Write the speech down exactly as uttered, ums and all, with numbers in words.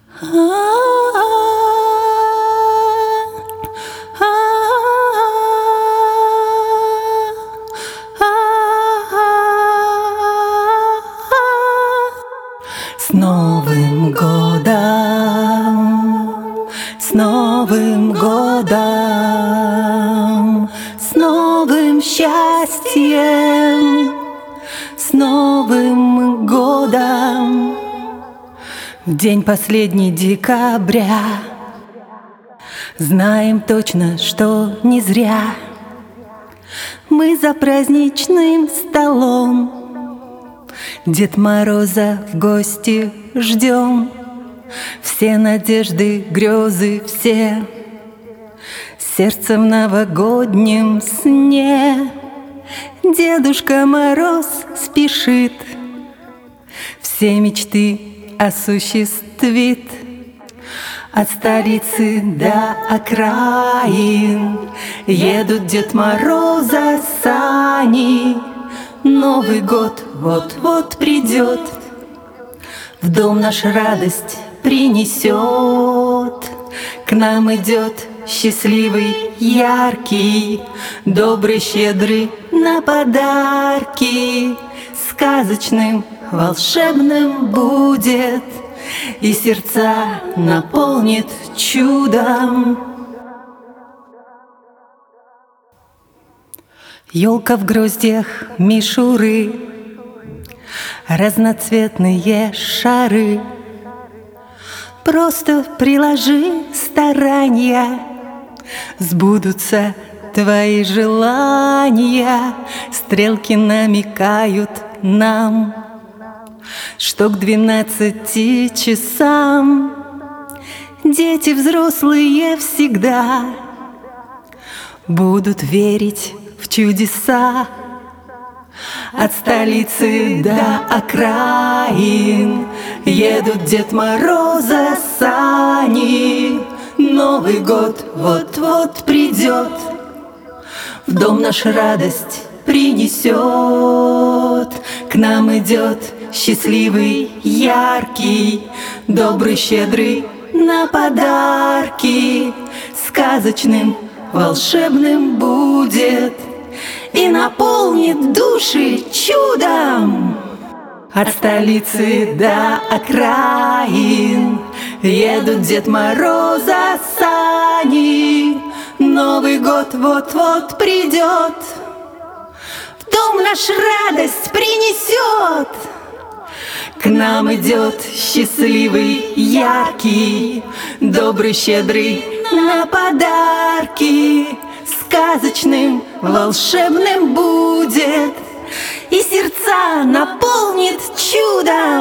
С Новым годом, с Новым годом, с новым счастьем, с Новым годом. В день последний декабря знаем точно, что не зря мы за праздничным столом Дед Мороза в гости ждем. Все надежды, грезы, все сердце в новогоднем сне. Дедушка Мороз спешит, все мечты осуществит. От столицы до окраин едут Дед Мороза сани. Новый год вот-вот придет, в дом наш радость принесет. К нам идет счастливый, яркий, добрый, щедрый на подарки. Сказочным, волшебным будет, и сердца наполнит чудом. Ёлка в гроздьях мишуры, разноцветные шары. Просто приложи старания, сбудутся твои желания. Стрелки намекают нам, что к двенадцати часам дети взрослые всегда будут верить в чудеса. От столицы до окраин едут Дед Мороза сани. Новый год вот-вот придет, в дом наш радость принесет. К нам идет счастливый, яркий, добрый, щедрый на подарки. Сказочным, волшебным будет и наполнит души чудом. От столицы до окраин едут Дед Мороза сани. Новый год вот-вот придет, в дом наш радость принесет. К нам идет счастливый, яркий, добрый, щедрый на подарки. Сказочным, волшебным будет, и сердца наполнит чудом.